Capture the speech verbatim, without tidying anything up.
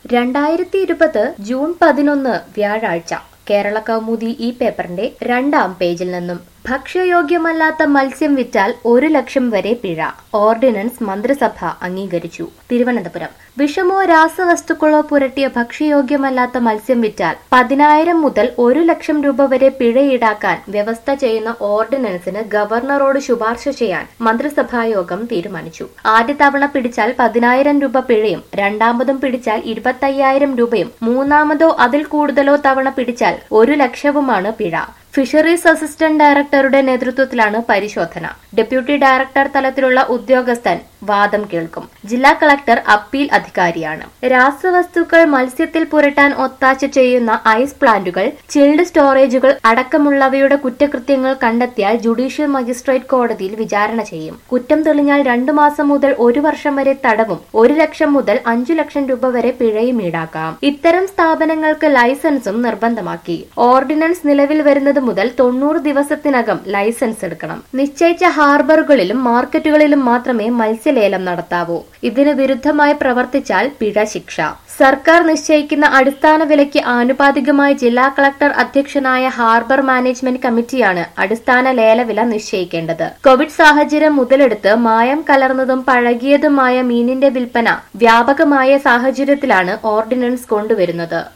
രണ്ടായിരത്തി ഇരുപത് ജൂൺ പതിനൊന്ന് വ്യാഴാഴ്ച കേരള കൗമുദി ഈ പേപ്പറിന്റെ രണ്ടാം പേജിൽ നിന്നും ഭക്ഷ്യയോഗ്യമല്ലാത്ത മത്സ്യം വിറ്റാൽ ഒരു ലക്ഷം വരെ പിഴ ഓർഡിനൻസ് മന്ത്രിസഭ അംഗീകരിച്ചു. തിരുവനന്തപുരം വിഷമോ രാസവസ്തുക്കളോ പുരട്ടിയ ഭക്ഷ്യയോഗ്യമല്ലാത്ത മത്സ്യം വിറ്റാൽ പതിനായിരം മുതൽ ഒരു ലക്ഷം രൂപ വരെ പിഴ ഈടാക്കാൻ വ്യവസ്ഥ ചെയ്യുന്ന ഓർഡിനൻസിന് ഗവർണറോട് ശുപാർശ ചെയ്യാൻ മന്ത്രിസഭായോഗം തീരുമാനിച്ചു. ആദ്യ തവണ പിടിച്ചാൽ പതിനായിരം രൂപ പിഴയും രണ്ടാമതും പിടിച്ചാൽ ഇരുപത്തയ്യായിരം രൂപയും മൂന്നാമതോ അതിൽ കൂടുതലോ തവണ പിടിച്ചാൽ ഒരു ലക്ഷവുമാണ് പിഴ. ഫിഷറീസ് അസിസ്റ്റന്റ് ഡയറക്ടറുടെ നേതൃത്വത്തിലാണ് പരിശോധന. ഡെപ്യൂട്ടി ഡയറക്ടർ തലത്തിലുള്ള ഉദ്യോഗസ്ഥൻ വാദം കേൾക്കും. ജില്ലാ കളക്ടർ അപ്പീൽ അധികാരിയാണ്. രാസവസ്തുക്കൾ മത്സ്യത്തിൽ പുരട്ടാൻ ഒത്താശ ചെയ്യുന്ന ഐസ് പ്ലാന്റുകൾ, ചിൽഡ് സ്റ്റോറേജുകൾ അടക്കമുള്ളവയുടെ കുറ്റകൃത്യങ്ങൾ കണ്ടെത്തിയാൽ ജുഡീഷ്യൽ മജിസ്ട്രേറ്റ് കോടതിയിൽ വിചാരണ ചെയ്യും. കുറ്റം തെളിഞ്ഞാൽ രണ്ടു മാസം മുതൽ ഒരു വർഷം വരെ തടവും ഒരു ലക്ഷം മുതൽ അഞ്ചു ലക്ഷം രൂപ വരെ പിഴയും ഈടാക്കാം. ഇത്തരം സ്ഥാപനങ്ങൾക്ക് ലൈസൻസും നിർബന്ധമാക്കി. ഓർഡിനൻസ് നിലവിൽ വരുന്നത് മുതൽ തൊണ്ണൂറ് ദിവസത്തിനകം ലൈസൻസ് എടുക്കണം. നിശ്ചയിച്ച ഹാർബറുകളിലും മാർക്കറ്റുകളിലും മാത്രമേ മത്സ്യലേലം നടത്താവൂ. ഇതിന് വിരുദ്ധമായി പ്രവർത്തിച്ചാൽ പിഴ ശിക്ഷ. സർക്കാർ നിശ്ചയിക്കുന്ന അടിസ്ഥാന വിലയ്ക്ക് ആനുപാതികമായി ജില്ലാ കളക്ടർ അധ്യക്ഷനായ ഹാർബർ മാനേജ്മെന്റ് കമ്മിറ്റിയാണ് അടിസ്ഥാന ലേലവില നിശ്ചയിക്കേണ്ടത്. കോവിഡ് സാഹചര്യം മുതലെടുത്ത് മായം കലർന്നതും പഴകിയതുമായ മീനിന്റെ വിൽപ്പന വ്യാപകമായ സാഹചര്യത്തിലാണ് ഓർഡിനൻസ് കൊണ്ടുവരുന്നത്.